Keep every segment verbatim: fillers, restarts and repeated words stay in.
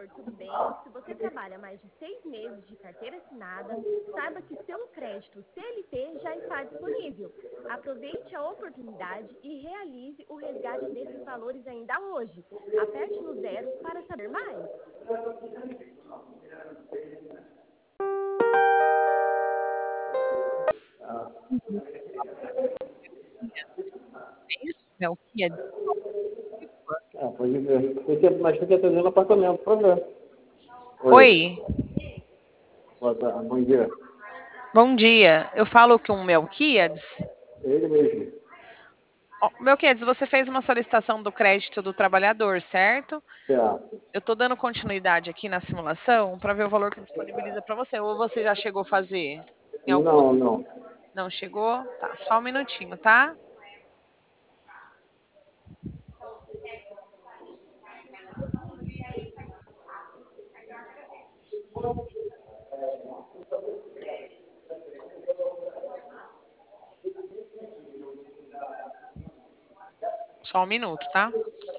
Vitor, tudo bem? Se você trabalha mais de seis meses de carteira assinada, saiba que seu crédito C L T já está disponível. Aproveite a oportunidade e realize o resgate desses valores ainda hoje. Aperte no zero para saber mais. É isso, Melquiades? Ah, pode ver. Você, mas você atendendo no apartamento, para ver. Oi, Boa tarde, bom dia. bom dia. Eu falo com o Melquiades. Ele mesmo. Ó, Melquiades, você fez uma solicitação do crédito do trabalhador, certo? Certo. Eu estou dando continuidade aqui na simulação para ver o valor que disponibiliza para você. Ou você já chegou a fazer em algum Não, outro? não. Não chegou? Tá, só um minutinho, tá? Só um minuto, tá?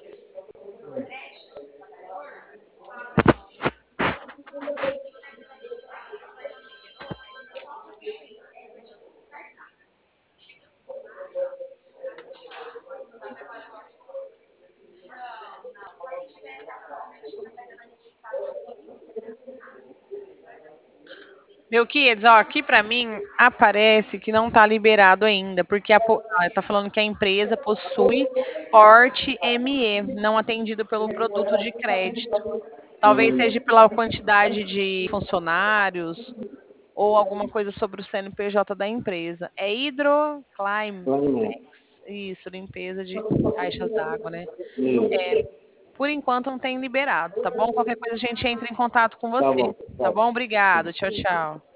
Melquiades, ó, aqui para mim aparece que não está liberado ainda, porque a, po- ah, tá falando que a empresa possui porte M E, não atendido pelo produto de crédito. Talvez Hum, seja pela quantidade de funcionários ou alguma coisa sobre o C N P J da empresa. É Hidroclimex, então não. isso, limpeza de caixas d'água, né? Isso. Por enquanto não tem liberado, tá bom? Qualquer coisa a gente entra em contato com Tá você, bom. tá Tá. bom? Obrigado, tchau, tchau.